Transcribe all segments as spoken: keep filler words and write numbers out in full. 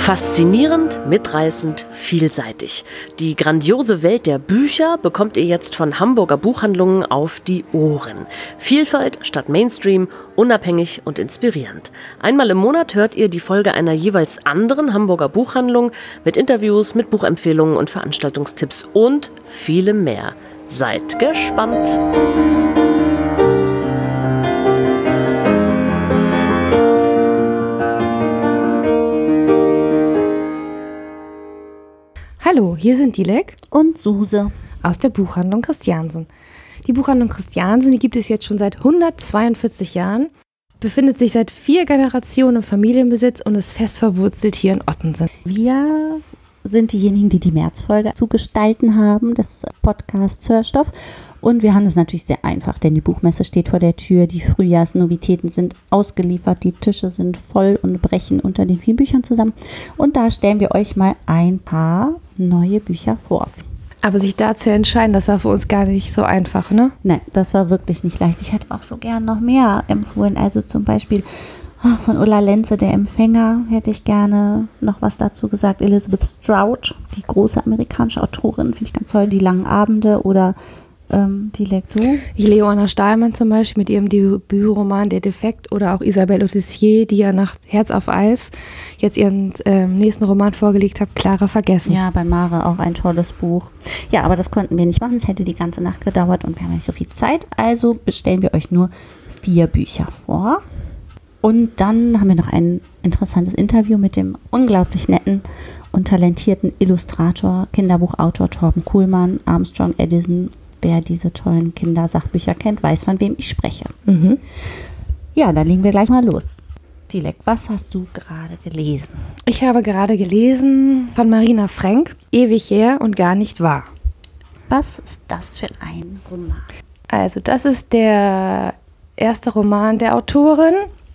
Faszinierend, mitreißend, vielseitig. Die grandiose Welt der Bücher bekommt ihr jetzt von Hamburger Buchhandlungen auf die Ohren. Vielfalt statt Mainstream, unabhängig und inspirierend. Einmal im Monat hört ihr die Folge einer jeweils anderen Hamburger Buchhandlung mit Interviews, mit Buchempfehlungen und Veranstaltungstipps und vielem mehr. Seid gespannt! Hallo, hier sind Dilek und Suse aus der Buchhandlung Christiansen. Die Buchhandlung Christiansen, die gibt es jetzt schon seit hundertzweiundvierzig Jahren, befindet sich seit vier Generationen im Familienbesitz und ist fest verwurzelt hier in Ottensen. Wir sind diejenigen, die die Märzfolge zu gestalten haben, des Podcasts Hörstoff. Und wir haben es natürlich sehr einfach, denn die Buchmesse steht vor der Tür, die Frühjahrsnovitäten sind ausgeliefert, die Tische sind voll und brechen unter den vielen Büchern zusammen. Und da stellen wir euch mal ein paar neue Bücher vor. Aber sich da zu entscheiden, das war für uns gar nicht so einfach, ne? Nein, das war wirklich nicht leicht. Ich hätte auch so gern noch mehr empfohlen. Also zum Beispiel von Ulla Lenze, Der Empfänger, hätte ich gerne noch was dazu gesagt. Elizabeth Strout, die große amerikanische Autorin, finde ich ganz toll. Die langen Abende oder ähm, die Lektur. Leona Stahlmann zum Beispiel mit ihrem Debütroman Der Defekt oder auch Isabelle Autissier, die ja nach Herz auf Eis jetzt ihren ähm, nächsten Roman vorgelegt hat, Clara vergessen. Ja, bei Mare auch ein tolles Buch. Ja, aber das konnten wir nicht machen, es hätte die ganze Nacht gedauert und wir haben nicht so viel Zeit. Also bestellen wir euch nur vier Bücher vor. Und dann haben wir noch ein interessantes Interview mit dem unglaublich netten und talentierten Illustrator, Kinderbuchautor Torben Kuhlmann, Armstrong Edison. Wer diese tollen Kindersachbücher kennt, weiß, von wem ich spreche. Mhm. Ja, dann legen wir gleich mal los. Dilek, was hast du gerade gelesen? Ich habe gerade gelesen von Marina Frank, Ewig her und gar nicht wahr. Was ist das für ein Roman? Also das ist der erste Roman der Autorin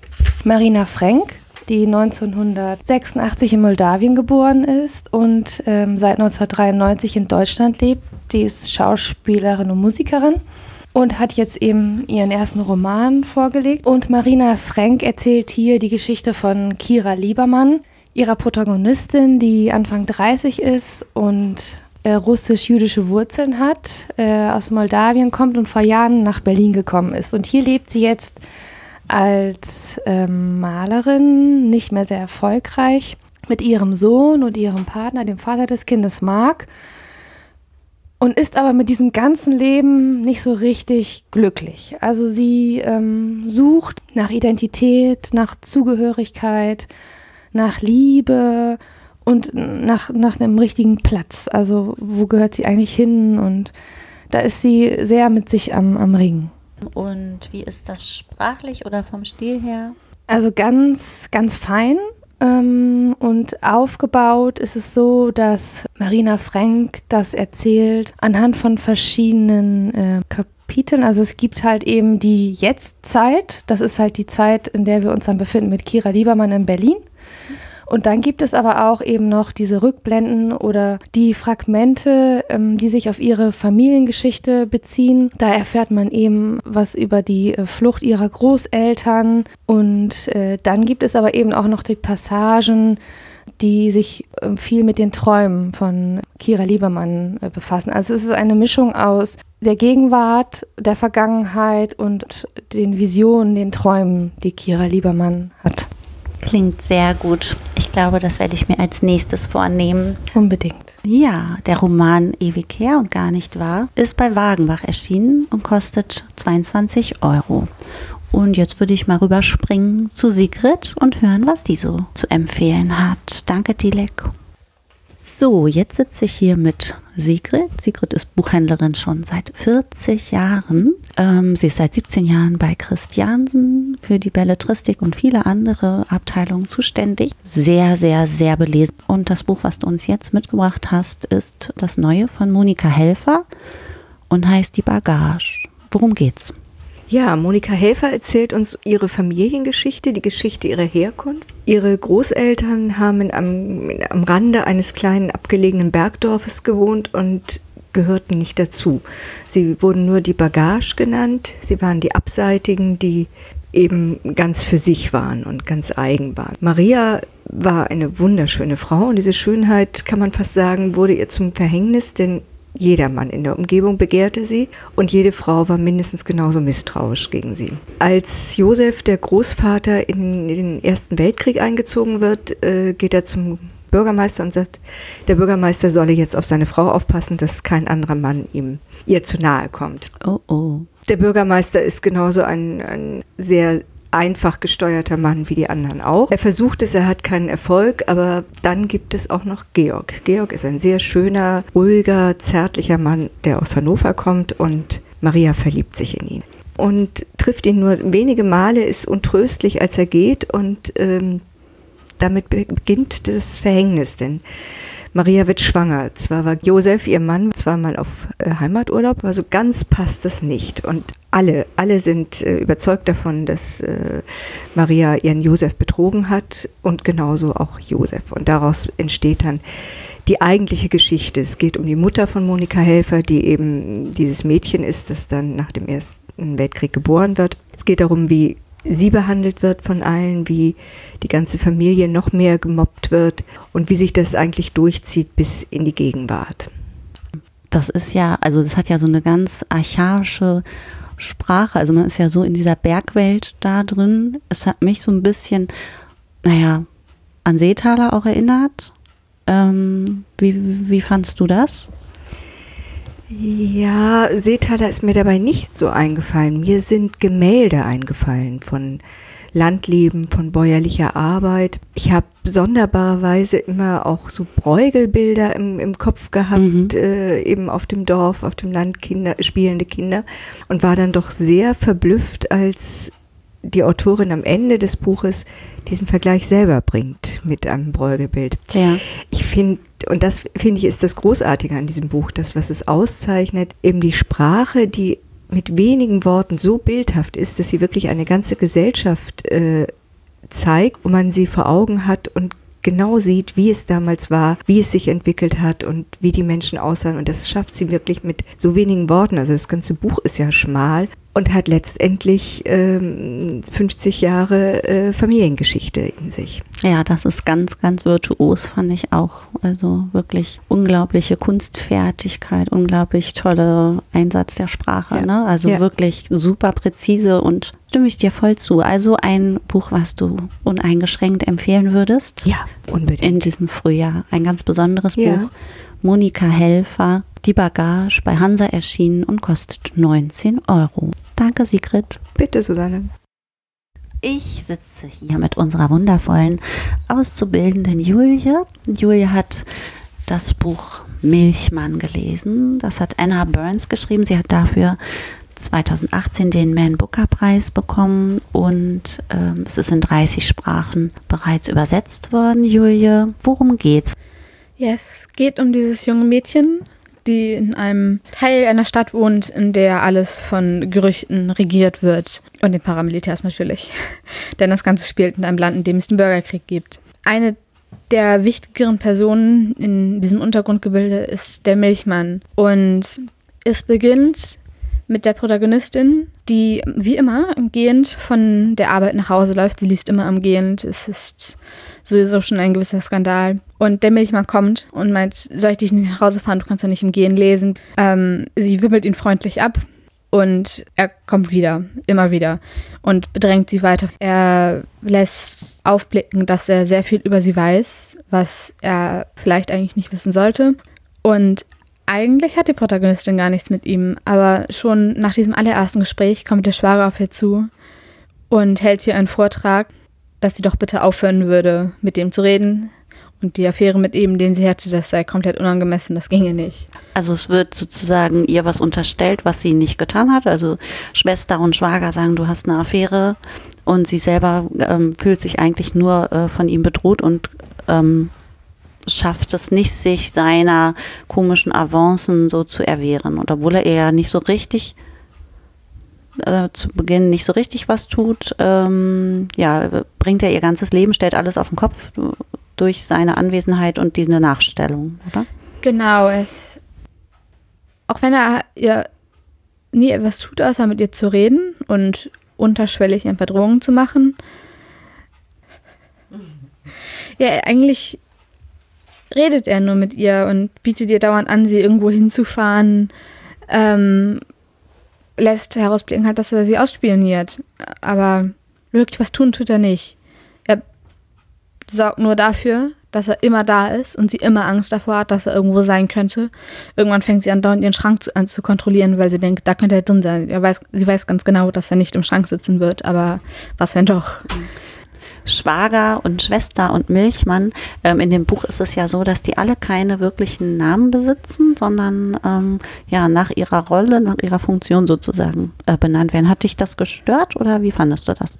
Marina Frank, die neunzehnhundertsechsundachtzig in Moldawien geboren ist und ähm, seit neunzehnhundertdreiundneunzig in Deutschland lebt. Die ist Schauspielerin und Musikerin und hat jetzt eben ihren ersten Roman vorgelegt. Und Marina Frank erzählt hier die Geschichte von Kira Liebermann, ihrer Protagonistin, die Anfang dreißig ist und äh, russisch-jüdische Wurzeln hat, äh, aus Moldawien kommt und vor Jahren nach Berlin gekommen ist. Und hier lebt sie jetzt als ähm, Malerin, nicht mehr sehr erfolgreich, mit ihrem Sohn und ihrem Partner, dem Vater des Kindes Marc, und ist aber mit diesem ganzen Leben nicht so richtig glücklich. Also sie ähm, sucht nach Identität, nach Zugehörigkeit, nach Liebe und nach, nach einem richtigen Platz. Also wo gehört sie eigentlich hin? Und da ist sie sehr mit sich am, am Ringen. Und wie ist das sprachlich oder vom Stil her? Also ganz, ganz fein. Ähm, und aufgebaut ist es so, dass Marina Frank das erzählt anhand von verschiedenen äh, Kapiteln. Also es gibt halt eben die Jetztzeit. Das ist halt die Zeit, in der wir uns dann befinden mit Kira Liebermann in Berlin. Und dann gibt es aber auch eben noch diese Rückblenden oder die Fragmente, ähm, die sich auf ihre Familiengeschichte beziehen. Da erfährt man eben was über die äh, Flucht ihrer Großeltern. Und äh, dann gibt es aber eben auch noch die Passagen, die sich äh, viel mit den Träumen von Kira Liebermann äh, befassen. Also es ist eine Mischung aus der Gegenwart, der Vergangenheit und den Visionen, den Träumen, die Kira Liebermann hat. Klingt sehr gut. Ich glaube, das werde ich mir als nächstes vornehmen. Unbedingt. Ja, der Roman Ewig her und gar nicht wahr ist bei Wagenbach erschienen und kostet zweiundzwanzig Euro. Und jetzt würde ich mal rüberspringen zu Sigrid und hören, was die so zu empfehlen hat. Danke, Dilek. So, jetzt sitze ich hier mit Sigrid. Sigrid ist Buchhändlerin schon seit vierzig Jahren. Ähm, sie ist seit siebzehn Jahren bei Christiansen für die Belletristik und viele andere Abteilungen zuständig. Sehr, sehr, sehr belesen. Und das Buch, was du uns jetzt mitgebracht hast, ist das neue von Monika Helfer und heißt Die Bagage. Worum geht's? Ja, Monika Helfer erzählt uns ihre Familiengeschichte, die Geschichte ihrer Herkunft. Ihre Großeltern haben am, am Rande eines kleinen abgelegenen Bergdorfes gewohnt und gehörten nicht dazu. Sie wurden nur die Bagage genannt. Sie waren die Abseitigen, die eben ganz für sich waren und ganz eigen waren. Maria war eine wunderschöne Frau und diese Schönheit, kann man fast sagen, wurde ihr zum Verhängnis, denn jeder Mann in der Umgebung begehrte sie und jede Frau war mindestens genauso misstrauisch gegen sie. Als Josef, der Großvater, in den Ersten Weltkrieg eingezogen wird, äh, geht er zum Bürgermeister und sagt, der Bürgermeister solle jetzt auf seine Frau aufpassen, dass kein anderer Mann ihm ihr zu nahe kommt. Oh oh. Der Bürgermeister ist genauso ein, ein sehr einfach gesteuerter Mann wie die anderen auch. Er versucht es, er hat keinen Erfolg, aber dann gibt es auch noch Georg. Georg ist ein sehr schöner, ruhiger, zärtlicher Mann, der aus Hannover kommt und Maria verliebt sich in ihn. Und trifft ihn nur wenige Male, ist untröstlich, als er geht und ähm, damit beginnt das Verhängnis, denn Maria wird schwanger. Zwar war Josef, ihr Mann, zweimal auf äh, Heimaturlaub, aber so ganz passt das nicht. Und alle, alle sind äh, überzeugt davon, dass äh, Maria ihren Josef betrogen hat und genauso auch Josef. Und daraus entsteht dann die eigentliche Geschichte. Es geht um die Mutter von Monika Helfer, die eben dieses Mädchen ist, das dann nach dem Ersten Weltkrieg geboren wird. Es geht darum, wie sie behandelt wird von allen, wie die ganze Familie noch mehr gemobbt wird und wie sich das eigentlich durchzieht bis in die Gegenwart. Das ist ja, also das hat ja so eine ganz archaische Sprache, also man ist ja so in dieser Bergwelt da drin. Es hat mich so ein bisschen, naja, an Seethaler auch erinnert. Ähm, wie, wie fandst du das? Ja, Seethaler ist mir dabei nicht so eingefallen. Mir sind Gemälde eingefallen von Landleben, von bäuerlicher Arbeit. Ich habe sonderbarerweise immer auch so Bräugelbilder im, im Kopf gehabt, mhm. äh, eben auf dem Dorf, auf dem Land, Kinder, spielende Kinder und war dann doch sehr verblüfft, als die Autorin am Ende des Buches diesen Vergleich selber bringt mit einem Bräugelbild. Ja. Ich finde, und das finde ich ist das Großartige an diesem Buch, das, was es auszeichnet, eben die Sprache, die mit wenigen Worten so bildhaft ist, dass sie wirklich eine ganze Gesellschaft äh, zeigt, wo man sie vor Augen hat und genau sieht, wie es damals war, wie es sich entwickelt hat und wie die Menschen aussahen. Und das schafft sie wirklich mit so wenigen Worten. Also das ganze Buch ist ja schmal und hat letztendlich ähm, fünfzig Jahre äh, Familiengeschichte in sich. Ja, das ist ganz, ganz virtuos, fand ich auch. Also wirklich unglaubliche Kunstfertigkeit, unglaublich tolle Einsatz der Sprache. Ja. Ne? Also ja. wirklich super präzise und stimme ich dir voll zu. Also ein Buch, was du uneingeschränkt empfehlen würdest? Ja, unbedingt. In diesem Frühjahr. Ein ganz besonderes ja. Buch. Monika Helfer, Die Bagage, bei Hansa erschienen und kostet neunzehn Euro. Danke, Sigrid. Bitte, Susanne. Ich sitze hier mit unserer wundervollen Auszubildenden Julie. Julie hat das Buch Milchmann gelesen. Das hat Anna Burns geschrieben. Sie hat dafür zweitausendachtzehn den Man Booker Preis bekommen und ähm, es ist in dreißig Sprachen bereits übersetzt worden. Julie, worum geht's? Ja, es geht um dieses junge Mädchen, die in einem Teil einer Stadt wohnt, in der alles von Gerüchten regiert wird. Und den Paramilitärs natürlich. Denn das Ganze spielt in einem Land, in dem es den Bürgerkrieg gibt. Eine der wichtigeren Personen in diesem Untergrundgebilde ist der Milchmann. Und es beginnt mit der Protagonistin, die wie immer gehend von der Arbeit nach Hause läuft. Sie liest immer am Gehend. Es ist sowieso schon ein gewisser Skandal. Und der Milchmann kommt und meint, soll ich dich nicht nach Hause fahren? Du kannst ja nicht im Gehen lesen. Ähm, sie wimmelt ihn freundlich ab und er kommt wieder, immer wieder und bedrängt sie weiter. Er lässt aufblicken, dass er sehr viel über sie weiß, was er vielleicht eigentlich nicht wissen sollte. Und eigentlich hat die Protagonistin gar nichts mit ihm, aber schon nach diesem allerersten Gespräch kommt der Schwager auf ihr zu und hält ihr einen Vortrag, dass sie doch bitte aufhören würde, mit ihm zu reden. Und die Affäre mit ihm, den sie hatte, das sei komplett unangemessen, das ginge nicht. Also es wird sozusagen ihr was unterstellt, was sie nicht getan hat. Also Schwester und Schwager sagen, du hast eine Affäre und sie selber ähm, fühlt sich eigentlich nur äh, von ihm bedroht und ähm, schafft es nicht, sich seiner komischen Avancen so zu erwehren. Und obwohl er ja nicht so richtig äh, zu Beginn nicht so richtig was tut, ähm, ja, bringt er ihr ganzes Leben, stellt alles auf den Kopf durch seine Anwesenheit und diese Nachstellung, oder? Genau, es auch wenn er ihr nie etwas tut, außer mit ihr zu reden und unterschwellig in Verdrohung zu machen. Ja, eigentlich redet er nur mit ihr und bietet ihr dauernd an, sie irgendwo hinzufahren, ähm, lässt herausblicken halt, dass er sie ausspioniert. Aber wirklich was tun tut er nicht. Er sorgt nur dafür, dass er immer da ist und sie immer Angst davor hat, dass er irgendwo sein könnte. Irgendwann fängt sie an, dauernd ihren Schrank zu, an zu kontrollieren, weil sie denkt, da könnte er drin sein. Er weiß, sie weiß ganz genau, dass er nicht im Schrank sitzen wird, aber was wenn doch? Schwager und Schwester und Milchmann. Ähm, in dem Buch ist es ja so, dass die alle keine wirklichen Namen besitzen, sondern ähm, ja nach ihrer Rolle, nach ihrer Funktion sozusagen äh, benannt werden. Hat dich das gestört oder wie fandest du das?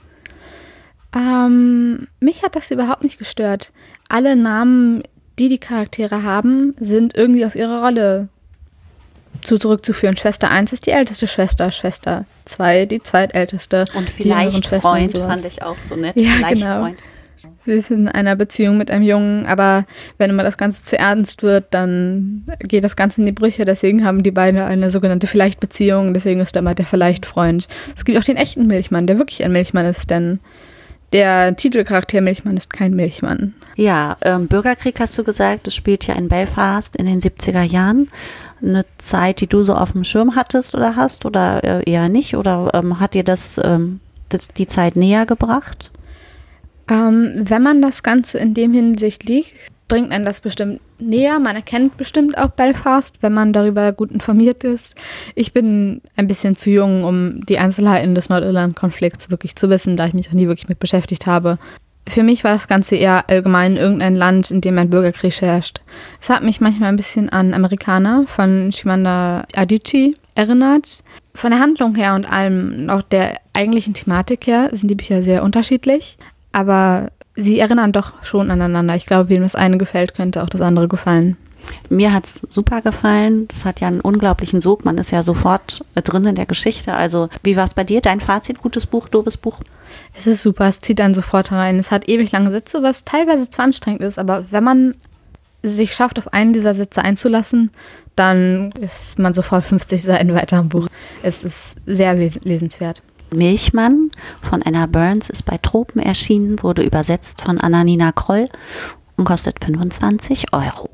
Ähm, mich hat das überhaupt nicht gestört. Alle Namen, die die Charaktere haben, sind irgendwie auf ihre Rolle zu zurückzuführen. Schwester eins ist die älteste Schwester, Schwester zwei die zweitälteste. Und vielleicht Freund, fand ich auch so nett. Ja, vielleicht genau. Freund. Sie ist in einer Beziehung mit einem Jungen, aber wenn immer das Ganze zu ernst wird, dann geht das Ganze in die Brüche. Deswegen haben die beiden eine sogenannte Vielleicht-Beziehung. Deswegen ist er immer der Vielleicht-Freund. Es gibt auch den echten Milchmann, der wirklich ein Milchmann ist, denn der Titelcharakter Milchmann ist kein Milchmann. Ja, ähm, Bürgerkrieg hast du gesagt, das spielt ja in Belfast in den siebziger Jahren. Eine Zeit, die du so auf dem Schirm hattest oder hast oder äh, eher nicht? Oder ähm, hat dir das, ähm, das die Zeit näher gebracht? Ähm, wenn man das Ganze in dem Hinsicht liegt, bringt einen das bestimmt näher. Man erkennt bestimmt auch Belfast, wenn man darüber gut informiert ist. Ich bin ein bisschen zu jung, um die Einzelheiten des Nordirland-Konflikts wirklich zu wissen, da ich mich auch nie wirklich mit beschäftigt habe. Für mich war das Ganze eher allgemein irgendein Land, in dem ein Bürgerkrieg herrscht. Es hat mich manchmal ein bisschen an Amerikaner von Chimamanda Adichie erinnert. Von der Handlung her und allem, auch der eigentlichen Thematik her, sind die Bücher sehr unterschiedlich. Aber sie erinnern doch schon aneinander. Ich glaube, wem das eine gefällt, könnte auch das andere gefallen. Mir hat es super gefallen. Das hat ja einen unglaublichen Sog. Man ist ja sofort drin in der Geschichte. Also wie war es bei dir? Dein Fazit? Gutes Buch, doofes Buch? Es ist super. Es zieht einen sofort rein. Es hat ewig lange Sätze, was teilweise zwar anstrengend ist. Aber wenn man sich schafft, auf einen dieser Sätze einzulassen, dann ist man sofort fünfzig Seiten weiter im Buch. Es ist sehr lesenswert. Milchmann von Anna Burns ist bei Tropen erschienen, wurde übersetzt von Anna-Nina Kroll und kostet fünfundzwanzig Euro.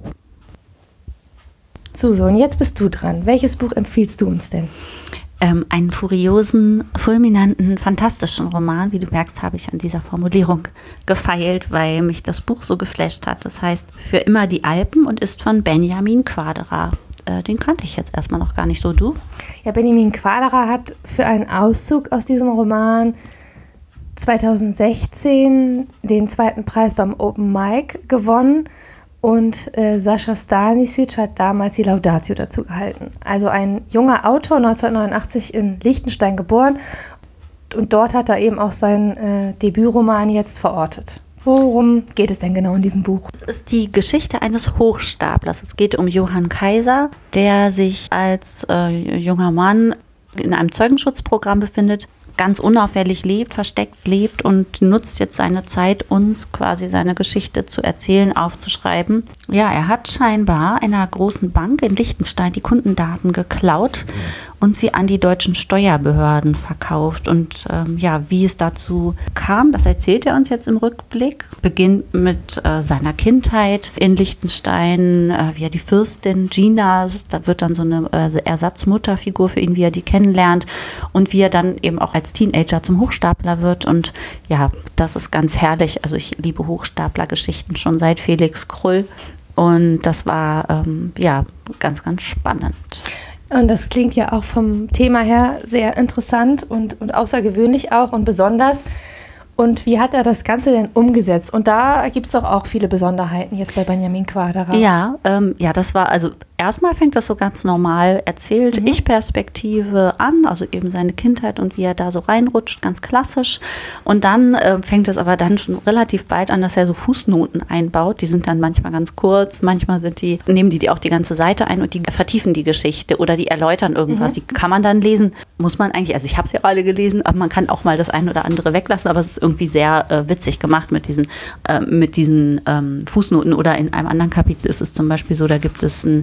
Suso, und jetzt bist du dran. Welches Buch empfiehlst du uns denn? Ähm, einen furiosen, fulminanten, fantastischen Roman. Wie du merkst, habe ich an dieser Formulierung gefeilt, weil mich das Buch so geflasht hat. Das heißt Für immer die Alpen und ist von Benjamin Quadra. Äh, den kannte ich jetzt erstmal noch gar nicht so. Du? Ja, Benjamin Quadra hat für einen Auszug aus diesem Roman zweitausendsechzehn den zweiten Preis beim Open Mic gewonnen. Und äh, Sascha Stanisic hat damals die Laudatio dazu gehalten. Also ein junger Autor, neunzehnhundertneunundachtzig in Liechtenstein geboren. Und dort hat er eben auch seinen äh, Debütroman jetzt verortet. Worum geht es denn genau in diesem Buch? Es ist die Geschichte eines Hochstaplers. Es geht um Johann Kaiser, der sich als äh, junger Mann in einem Zeugenschutzprogramm befindet, ganz unauffällig lebt, versteckt lebt und nutzt jetzt seine Zeit, uns quasi seine Geschichte zu erzählen, aufzuschreiben. Ja, er hat scheinbar einer großen Bank in Liechtenstein die Kundendaten geklaut und sie an die deutschen Steuerbehörden verkauft. Und ähm, ja, wie es dazu kam, das erzählt er uns jetzt im Rückblick. Beginnt mit äh, seiner Kindheit in Liechtenstein, äh, wie er die Fürstin Gina, da wird dann so eine äh, Ersatzmutterfigur für ihn, wie er die kennenlernt und wie er dann eben auch als Teenager zum Hochstapler wird. Und ja, das ist ganz herrlich. Also ich liebe Hochstaplergeschichten schon seit Felix Krull. Und das war ähm, ja ganz, ganz spannend. Und das klingt ja auch vom Thema her sehr interessant und, und außergewöhnlich auch und besonders. Und wie hat er das Ganze denn umgesetzt? Und da gibt es doch auch viele Besonderheiten jetzt bei Benjamin Quadra. Ja, ähm, ja, das war, also erstmal fängt das so ganz normal erzählt, mhm. Ich-Perspektive an, also eben seine Kindheit und wie er da so reinrutscht, ganz klassisch. Und dann äh, fängt es aber dann schon relativ bald an, dass er so Fußnoten einbaut. Die sind dann manchmal ganz kurz, manchmal sind die, nehmen die, die auch die ganze Seite ein und die vertiefen die Geschichte oder die erläutern irgendwas. Mhm. Die kann man dann lesen, muss man eigentlich, also ich habe es ja alle gelesen, aber man kann auch mal das eine oder andere weglassen, aber es ist irgendwie sehr äh, witzig gemacht mit diesen, äh, mit diesen ähm, Fußnoten. Oder in einem anderen Kapitel ist es zum Beispiel so, da gibt es einen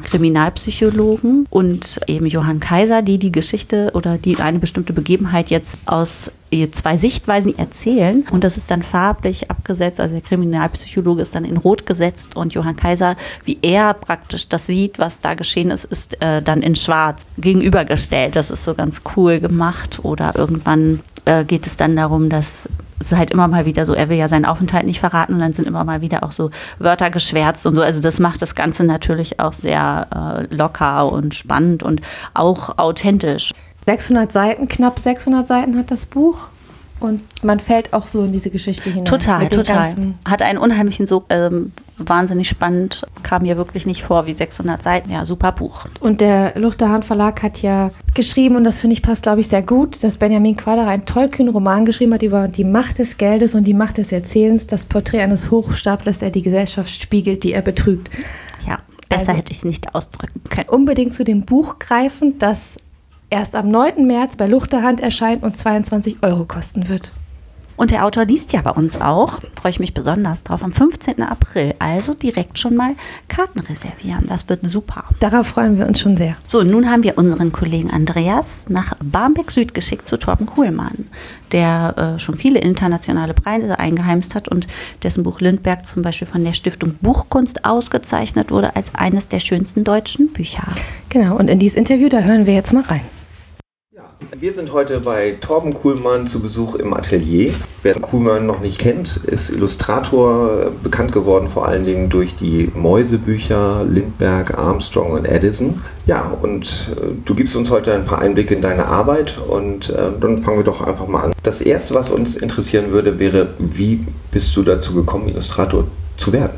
Kriminalpsychologen und eben Johann Kaiser, die die Geschichte oder die eine bestimmte Begebenheit jetzt aus zwei Sichtweisen erzählen und das ist dann farblich abgesetzt, also der Kriminalpsychologe ist dann in Rot gesetzt und Johann Kaiser, wie er praktisch das sieht, was da geschehen ist, ist äh, dann in Schwarz gegenübergestellt. Das ist so ganz cool gemacht oder irgendwann äh, geht es dann darum, dass es halt immer mal wieder so, er will ja seinen Aufenthalt nicht verraten und dann sind immer mal wieder auch so Wörter geschwärzt und so. Also das macht das Ganze natürlich auch sehr äh, locker und spannend und auch authentisch. sechshundert Seiten, knapp sechshundert Seiten hat das Buch und man fällt auch so in diese Geschichte hinein. Total, total. Hat einen unheimlichen, so ähm, wahnsinnig spannend, kam mir wirklich nicht vor wie sechshundert Seiten. Ja, super Buch. Und der Luchterhand Verlag hat ja geschrieben, und das finde ich passt, glaube ich, sehr gut, dass Benjamin Quaderer einen tollkühnen Roman geschrieben hat über die Macht des Geldes und die Macht des Erzählens, das Porträt eines Hochstaplers, der die Gesellschaft spiegelt, die er betrügt. Ja, besser also, hätte ich es nicht ausdrücken können. Unbedingt zu dem Buch greifen, das erst am neunten März bei Luchterhand erscheint und zweiundzwanzig Euro kosten wird. Und der Autor liest ja bei uns auch, freue ich mich besonders drauf, am fünfzehnten April. Also direkt schon mal Karten reservieren, das wird super. Darauf freuen wir uns schon sehr. So, nun haben wir unseren Kollegen Andreas nach Barmbek Süd geschickt zu Torben Kuhlmann, der äh, schon viele internationale Preise eingeheimst hat und dessen Buch Lindbergh zum Beispiel von der Stiftung Buchkunst ausgezeichnet wurde als eines der schönsten deutschen Bücher. Genau, und in dieses Interview, da hören wir jetzt mal rein. Wir sind heute bei Torben Kuhlmann zu Besuch im Atelier. Wer Kuhlmann noch nicht kennt, ist Illustrator, bekannt geworden vor allen Dingen durch die Mäusebücher Lindbergh, Armstrong und Addison. Ja, und äh, du gibst uns heute ein paar Einblicke in deine Arbeit und äh, dann fangen wir doch einfach mal an. Das Erste, was uns interessieren würde, wäre, wie bist du dazu gekommen, Illustrator zu werden?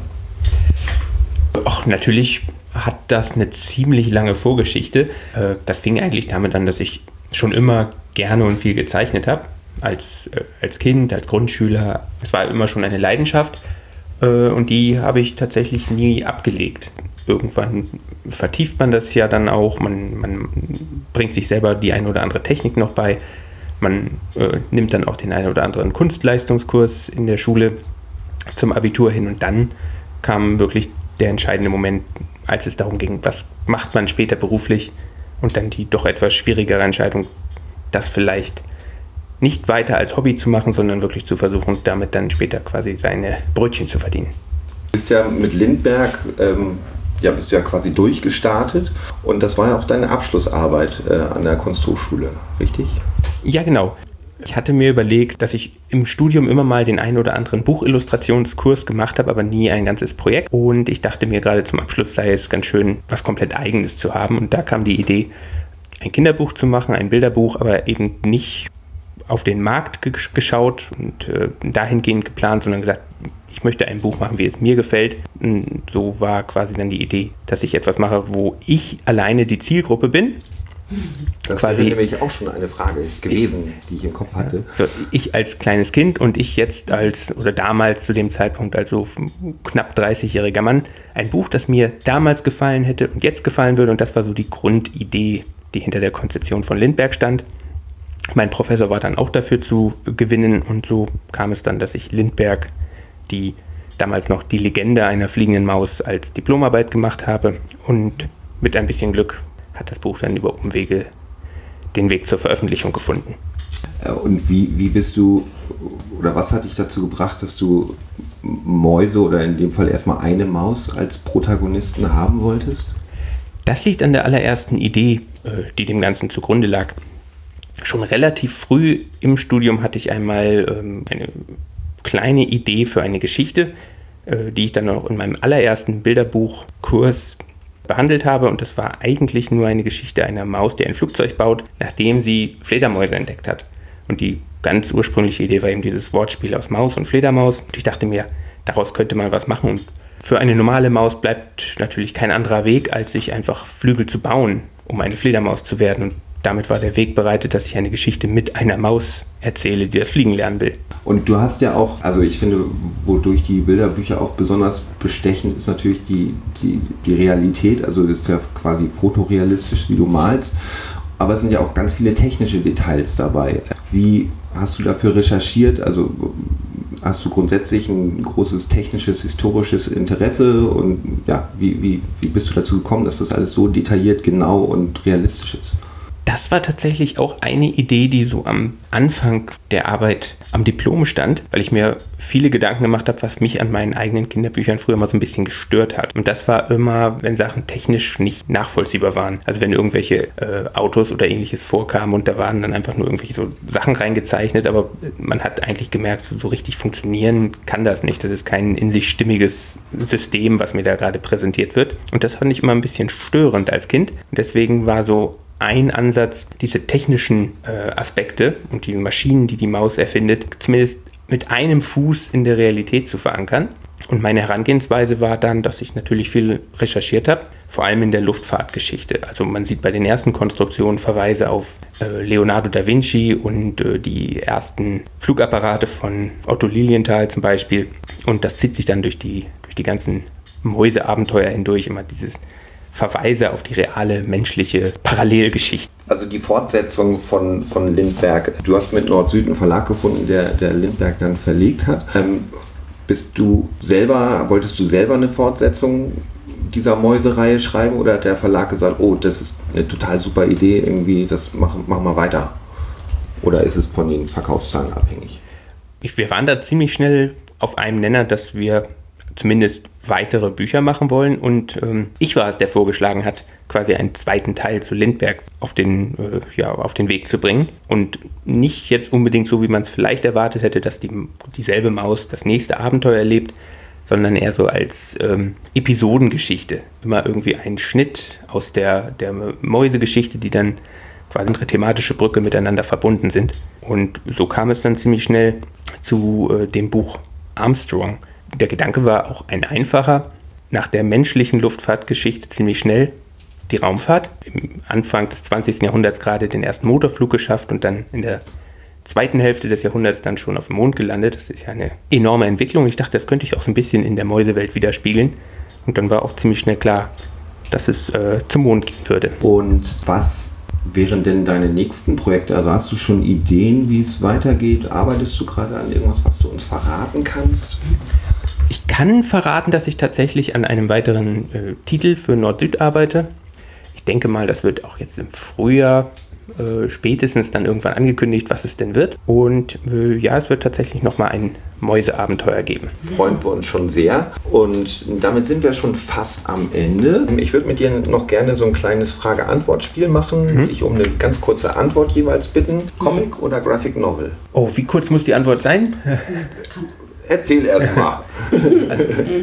Ach, natürlich hat das eine ziemlich lange Vorgeschichte. Äh, das fing eigentlich damit an, dass ich schon immer gerne und viel gezeichnet habe, als, äh, als Kind, als Grundschüler. Es war immer schon eine Leidenschaft äh, und die habe ich tatsächlich nie abgelegt. Irgendwann vertieft man das ja dann auch, man, man bringt sich selber die eine oder andere Technik noch bei, man äh, nimmt dann auch den einen oder anderen Kunstleistungskurs in der Schule zum Abitur hin und dann kam wirklich der entscheidende Moment, als es darum ging, was macht man später beruflich. Und dann die doch etwas schwierigere Entscheidung, das vielleicht nicht weiter als Hobby zu machen, sondern wirklich zu versuchen, damit dann später quasi seine Brötchen zu verdienen. Du bist ja mit Lindbergh, ähm, ja, bist du ja quasi durchgestartet und das war ja auch deine Abschlussarbeit äh, an der Kunsthochschule, richtig? Ja, genau. Ich hatte mir überlegt, dass ich im Studium immer mal den einen oder anderen Buchillustrationskurs gemacht habe, aber nie ein ganzes Projekt. Und ich dachte mir, gerade zum Abschluss sei es ganz schön, was komplett Eigenes zu haben. Und da kam die Idee, ein Kinderbuch zu machen, ein Bilderbuch, aber eben nicht auf den Markt ge- geschaut und äh, dahingehend geplant, sondern gesagt, ich möchte ein Buch machen, wie es mir gefällt. Und so war quasi dann die Idee, dass ich etwas mache, wo ich alleine die Zielgruppe bin. Das wäre nämlich auch schon eine Frage gewesen, die ich im Kopf hatte. So, ich als kleines Kind und ich jetzt als, oder damals zu dem Zeitpunkt als so knapp dreißigjähriger Mann, ein Buch, das mir damals gefallen hätte und jetzt gefallen würde. Und das war so die Grundidee, die hinter der Konzeption von Lindbergh stand. Mein Professor war dann auch dafür zu gewinnen und so kam es dann, dass ich Lindbergh, die damals noch die Legende einer fliegenden Maus, als Diplomarbeit gemacht habe und mit ein bisschen Glück hat das Buch dann über Umwege den Weg zur Veröffentlichung gefunden. Und wie, wie bist du, oder was hat dich dazu gebracht, dass du Mäuse oder in dem Fall erstmal eine Maus als Protagonisten haben wolltest? Das liegt an der allerersten Idee, die dem Ganzen zugrunde lag. Schon relativ früh im Studium hatte ich einmal eine kleine Idee für eine Geschichte, die ich dann auch in meinem allerersten Bilderbuchkurs behandelt habe und das war eigentlich nur eine Geschichte einer Maus, die ein Flugzeug baut, nachdem sie Fledermäuse entdeckt hat. Und die ganz ursprüngliche Idee war eben dieses Wortspiel aus Maus und Fledermaus und ich dachte mir, daraus könnte man was machen und für eine normale Maus bleibt natürlich kein anderer Weg, als sich einfach Flügel zu bauen, um eine Fledermaus zu werden und damit war der Weg bereitet, dass ich eine Geschichte mit einer Maus erzähle, die das Fliegen lernen will. Und du hast ja auch, also ich finde, wodurch die Bilderbücher auch besonders bestechen, ist natürlich die, die, die Realität. Also das ist ja quasi fotorealistisch, wie du malst. Aber es sind ja auch ganz viele technische Details dabei. Wie hast du dafür recherchiert? Also hast du grundsätzlich ein großes technisches, historisches Interesse? Und ja, wie, wie, wie bist du dazu gekommen, dass das alles so detailliert, genau und realistisch ist? Das war tatsächlich auch eine Idee, die so am Anfang der Arbeit am Diplom stand, weil ich mir viele Gedanken gemacht habe, was mich an meinen eigenen Kinderbüchern früher mal so ein bisschen gestört hat. Und das war immer, wenn Sachen technisch nicht nachvollziehbar waren. Also wenn irgendwelche äh, Autos oder ähnliches vorkamen und da waren dann einfach nur irgendwelche so Sachen reingezeichnet, aber man hat eigentlich gemerkt, so richtig funktionieren kann das nicht. Das ist kein in sich stimmiges System, was mir da gerade präsentiert wird. Und das fand ich immer ein bisschen störend als Kind. Und deswegen war so ein Ansatz, diese technischen äh, Aspekte und die Maschinen, die die Maus erfindet, zumindest mit einem Fuß in der Realität zu verankern. Und meine Herangehensweise war dann, dass ich natürlich viel recherchiert habe, vor allem in der Luftfahrtgeschichte. Also man sieht bei den ersten Konstruktionen Verweise auf äh, Leonardo da Vinci und äh, die ersten Flugapparate von Otto Lilienthal zum Beispiel. Und das zieht sich dann durch die, durch die ganzen Mäuseabenteuer hindurch, immer dieses Verweise auf die reale menschliche Parallelgeschichte. Also die Fortsetzung von, von Lindbergh. Du hast mit Nord-Süd einen Verlag gefunden, der, der Lindbergh dann verlegt hat. Ähm, bist du selber, wolltest du selber eine Fortsetzung dieser Mäusereihe schreiben oder hat der Verlag gesagt, oh, das ist eine total super Idee, irgendwie, das machen mach mal weiter? Oder ist es von den Verkaufszahlen abhängig? Ich, wir waren da ziemlich schnell auf einem Nenner, dass wir zumindest weitere Bücher machen wollen und ähm, ich war es, der vorgeschlagen hat, quasi einen zweiten Teil zu Lindbergh auf den, äh, ja, auf den Weg zu bringen und nicht jetzt unbedingt so, wie man es vielleicht erwartet hätte, dass die, dieselbe Maus das nächste Abenteuer erlebt, sondern eher so als ähm, Episodengeschichte. Immer irgendwie ein Schnitt aus der, der Mäusegeschichte, die dann quasi eine thematische Brücke miteinander verbunden sind. Und so kam es dann ziemlich schnell zu äh, dem Buch Armstrong. Der Gedanke war auch ein einfacher. Nach der menschlichen Luftfahrtgeschichte ziemlich schnell die Raumfahrt. Im Anfang des zwanzigsten Jahrhunderts gerade den ersten Motorflug geschafft und dann in der zweiten Hälfte des Jahrhunderts dann schon auf dem Mond gelandet. Das ist ja eine enorme Entwicklung. Ich dachte, das könnte ich auch so ein bisschen in der Mäusewelt widerspiegeln. Und dann war auch ziemlich schnell klar, dass es äh, zum Mond gehen würde. Und was wären denn deine nächsten Projekte? Also hast du schon Ideen, wie es weitergeht? Arbeitest du gerade an irgendwas, was du uns verraten kannst? Ich kann verraten, dass ich tatsächlich an einem weiteren äh, Titel für Nord-Süd arbeite. Ich denke mal, das wird auch jetzt im Frühjahr äh, spätestens dann irgendwann angekündigt, was es denn wird. Und äh, ja, es wird tatsächlich nochmal ein Mäuseabenteuer geben. Freuen wir uns schon sehr. Und damit sind wir schon fast am Ende. Ich würde mit dir noch gerne so ein kleines Frage-Antwort-Spiel machen, mhm. dich um eine ganz kurze Antwort jeweils bitten. Comic oder Graphic Novel? Oh, wie kurz muss die Antwort sein? Erzähl erst mal. Also,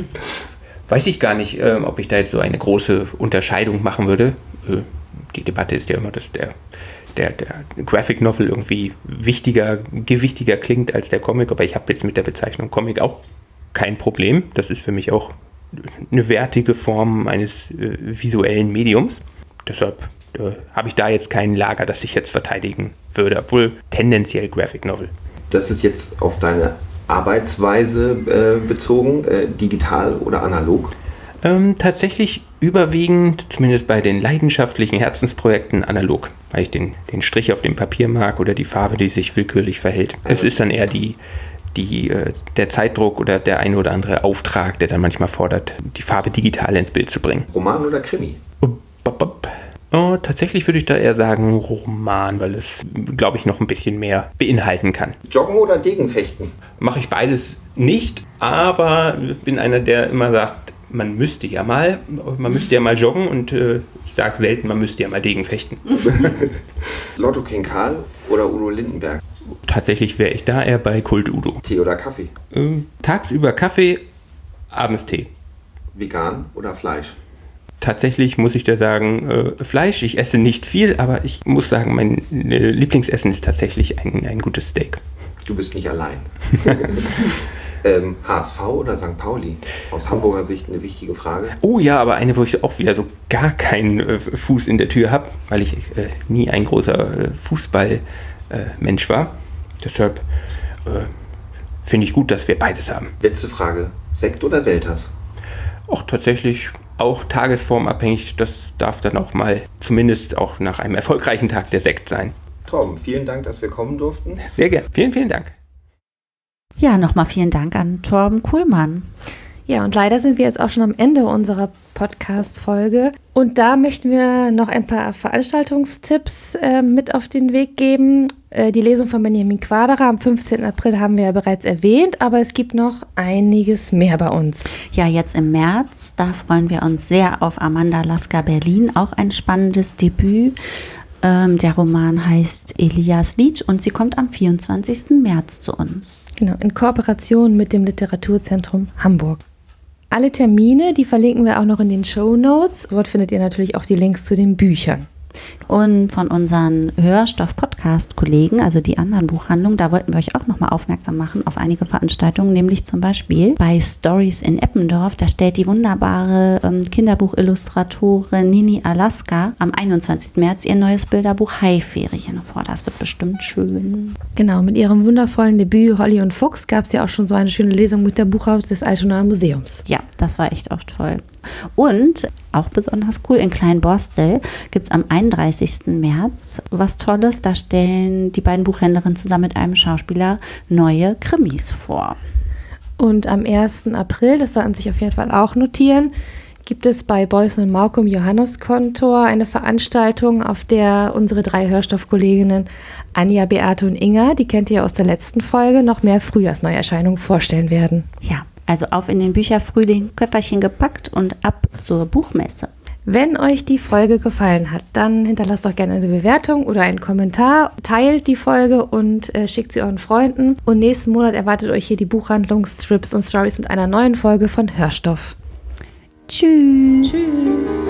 weiß ich gar nicht, äh, ob ich da jetzt so eine große Unterscheidung machen würde. Äh, die Debatte ist ja immer, dass der, der, der Graphic Novel irgendwie wichtiger, gewichtiger klingt als der Comic. Aber ich habe jetzt mit der Bezeichnung Comic auch kein Problem. Das ist für mich auch eine wertige Form eines äh, visuellen Mediums. Deshalb äh, habe ich da jetzt kein Lager, das ich jetzt verteidigen würde. Obwohl tendenziell Graphic Novel. Das ist jetzt auf deine Arbeitsweise äh, bezogen, äh, digital oder analog? Ähm, tatsächlich überwiegend, zumindest bei den leidenschaftlichen Herzensprojekten, analog, weil ich den, den Strich auf dem Papier mag oder die Farbe, die sich willkürlich verhält. Es ist dann eher die, die, äh, der Zeitdruck oder der eine oder andere Auftrag, der dann manchmal fordert, die Farbe digital ins Bild zu bringen. Roman oder Krimi? Oh, tatsächlich würde ich da eher sagen Roman, weil es, glaube ich, noch ein bisschen mehr beinhalten kann. Joggen oder Degenfechten? Mache ich beides nicht, aber ich bin einer, der immer sagt, man müsste ja mal, man müsste ja mal joggen und äh, ich sage selten, man müsste ja mal Degenfechten. Lotto King Karl oder Udo Lindenberg? Tatsächlich wäre ich da eher bei Kult Udo. Tee oder Kaffee? Ähm, tagsüber Kaffee, abends Tee. Vegan oder Fleisch? Tatsächlich muss ich da sagen, äh, Fleisch, ich esse nicht viel, aber ich muss sagen, mein äh, Lieblingsessen ist tatsächlich ein, ein gutes Steak. Du bist nicht allein. ähm, H S V oder Sankt Pauli? Aus Hamburger Sicht eine wichtige Frage. Oh ja, aber eine, wo ich auch wieder so gar keinen äh, Fuß in der Tür habe, weil ich äh, nie ein großer äh, Fußballmensch äh, war. Deshalb äh, finde ich gut, dass wir beides haben. Letzte Frage, Sekt oder Selters? Auch tatsächlich auch tagesformabhängig, das darf dann auch mal zumindest auch nach einem erfolgreichen Tag der Sekt sein. Tom, vielen Dank, dass wir kommen durften. Sehr gerne. Vielen, vielen Dank. Ja, nochmal vielen Dank an Torben Kuhlmann. Ja, und leider sind wir jetzt auch schon am Ende unserer Podcast-Folge. Und da möchten wir noch ein paar Veranstaltungstipps äh, mit auf den Weg geben. Äh, die Lesung von Benjamin Quaderer am fünfzehnten April haben wir ja bereits erwähnt, aber es gibt noch einiges mehr bei uns. Ja, jetzt im März, da freuen wir uns sehr auf Amanda Lasker Berlin, auch ein spannendes Debüt. Ähm, der Roman heißt Elias Lied und sie kommt am vierundzwanzigsten März zu uns. Genau, in Kooperation mit dem Literaturzentrum Hamburg. Alle Termine, die verlinken wir auch noch in den Shownotes. Dort findet ihr natürlich auch die Links zu den Büchern. Und von unseren Hörstoff-Podcast-Kollegen, also die anderen Buchhandlungen, da wollten wir euch auch nochmal aufmerksam machen auf einige Veranstaltungen, nämlich zum Beispiel bei Stories in Eppendorf. Da stellt die wunderbare ähm, Kinderbuchillustratorin Nini Alaska am einundzwanzigsten März ihr neues Bilderbuch Haiferien vor. Das wird bestimmt schön. Genau, mit ihrem wundervollen Debüt Holly und Fuchs gab es ja auch schon so eine schöne Lesung mit der Buchhaus des Altonaer Museums. Ja, das war echt auch toll. Und auch besonders cool, in Kleinborstel gibt es am einunddreißigsten März was Tolles. Da stellen die beiden Buchhändlerinnen zusammen mit einem Schauspieler neue Krimis vor. Und am ersten April, das sollten sich auf jeden Fall auch notieren, gibt es bei Beuys und Mauke im Johanneskontor eine Veranstaltung, auf der unsere drei Hörstoffkolleginnen Anja, Beate und Inga, die kennt ihr aus der letzten Folge, noch mehr Frühjahrsneuerscheinungen vorstellen werden. Ja, also auf in den Bücherfrühling, Köfferchen gepackt und ab zur Buchmesse. Wenn euch die Folge gefallen hat, dann hinterlasst doch gerne eine Bewertung oder einen Kommentar, teilt die Folge und äh, schickt sie euren Freunden. Und nächsten Monat erwartet euch hier die Buchhandlung Strips und Stories mit einer neuen Folge von Hörstoff. Tschüss. Tschüss.